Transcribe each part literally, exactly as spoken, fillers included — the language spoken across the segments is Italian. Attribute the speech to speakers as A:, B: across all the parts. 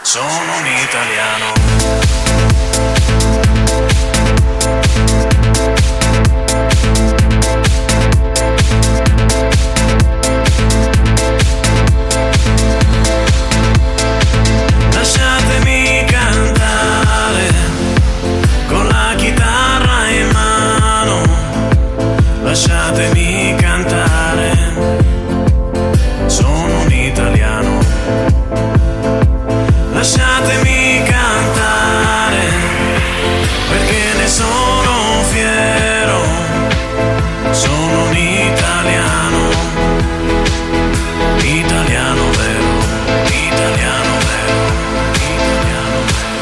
A: sono un italiano. Lasciatemi cantare con la chitarra in mano, lasciatemi cantare, sono un italiano. Lasciatemi cantare perché ne sono fiero, sono un italiano, italiano vero, italiano vero, italiano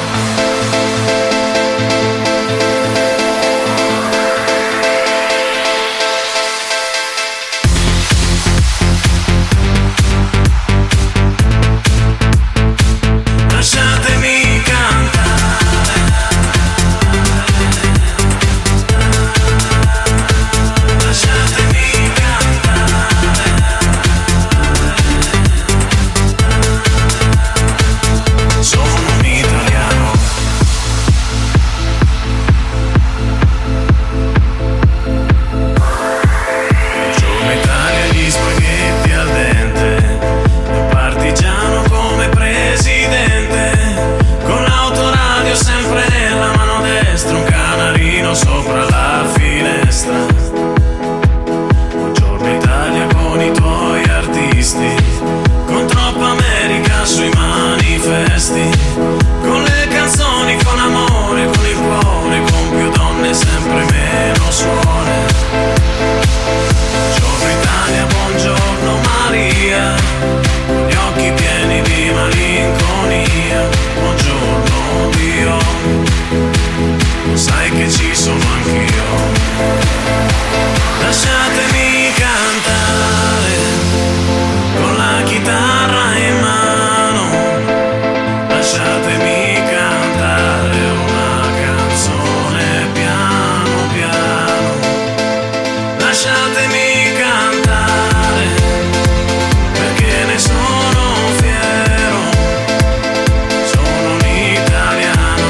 A: lasciatemi cantare, lasciatemi cantare, sono un italiano. Buongiorno Italia, gli spaghetti al dente, un partigiano come presidente, con l'autoradio sempre nella mano destra, un canarino sopra la finestra. Buongiorno Italia con i tuoi artisti, con troppa America sui manifesti, con le canzoni, con amore, con il cuore, con più donne, sempre meno suore. Buongiorno Italia, buongiorno Maria, con gli occhi pieni di malinconia. Buongiorno Dio, sai che ci sono anch'io. Lasciatemi cantare con la chitarra in mano, lasciatemi cantare una canzone piano piano, lasciatemi cantare perché ne sono fiero, sono un italiano,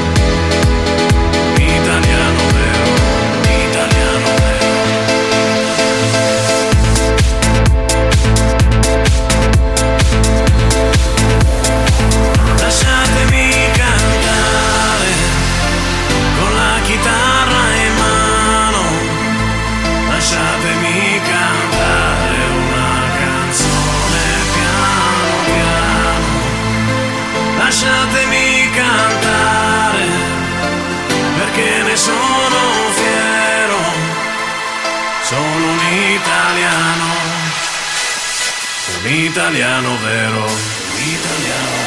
A: italiano vero, italiano vero. Lasciatemi cantare con la chitarra in mano, lasciatemi cantare una canzone piano piano, lasciatemi cantare perché ne sono fiero, sono un italiano, un italiano vero, un italiano.